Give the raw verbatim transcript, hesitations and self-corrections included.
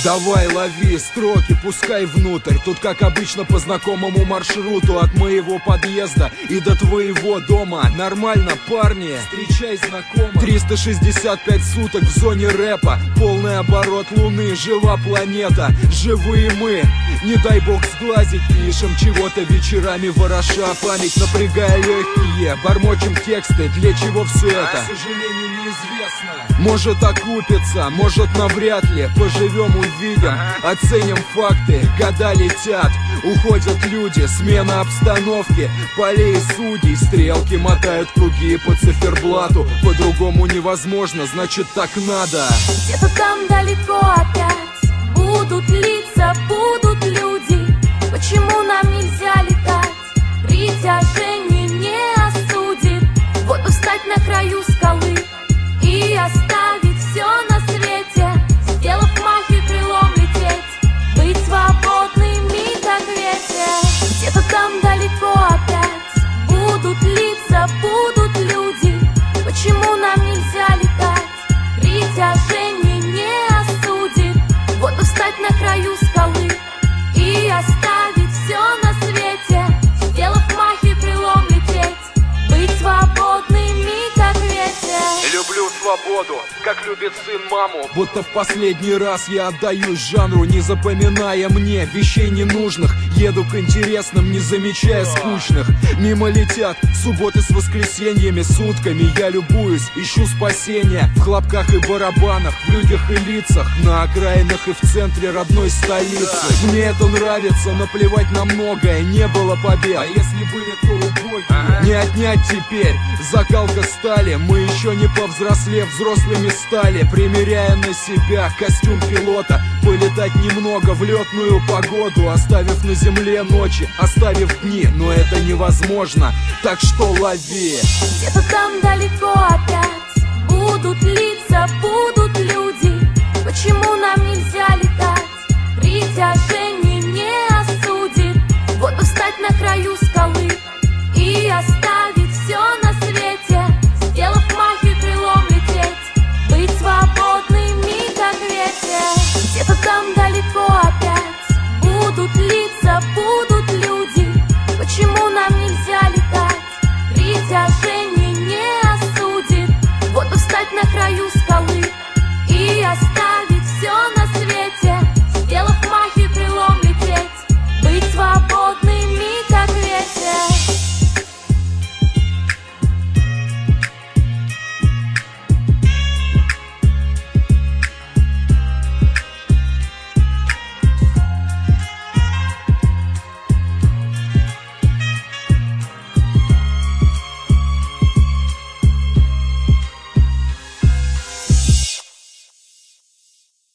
Давай лови строки, пускай внутрь. Тут как обычно по знакомому маршруту. От моего подъезда и до твоего дома. Нормально, парни, встречай знакомых. Триста шестьдесят пять суток в зоне рэпа. Полный оборот луны, жива планета. Живые мы, не дай бог сглазить. Пишем чего-то вечерами, вороша память, напрягая легкие. Бормочем тексты, для чего все это? К сожалению, неизвестно. Может окупится, может навряд ли. Поживем, увидим, оценим факты. Года летят, уходят люди. Смена обстановки, полей судей. Стрелки мотают круги по циферблату. По-другому невозможно, значит так надо. Где-то там далеко опять будут лица, будут люди. Почему нам нельзя летать? Притяжение не осудит. Вот бы встать на краю скалы и оставить все на свете, сделав мах и крылом лететь, быть свободными, как ветер. Где-то там далеко опять будут лица, будут люди. Почему нам нельзя летать? Притяжение не осудит. Вот бы встать на краю скалы и оставить все на свете, сделав мах и крылом лететь, быть свободными, как ветер. Люблю свободу, как любит сын маму. Будто в последний раз я отдаюсь жанру, не запоминая мне вещей ненужных. Еду к интересным, не замечая скучных. Мимо летят субботы с воскресеньями, сутками я любуюсь, ищу спасения в хлопках и барабанах, в людях и лицах, на окраинах и в центре родной столицы. Мне это нравится, наплевать на многое, не было побед. А если были, то убогие. Не отнять теперь, закалка стали. Мы еще не повзрослев, взрослыми стали. Примеряя на себя костюм пилота, полетать немного в летную погоду, оставив на земле ночи, оставив дни. Но это невозможно, так что лови. Где-то там далеко опять будут лица, будут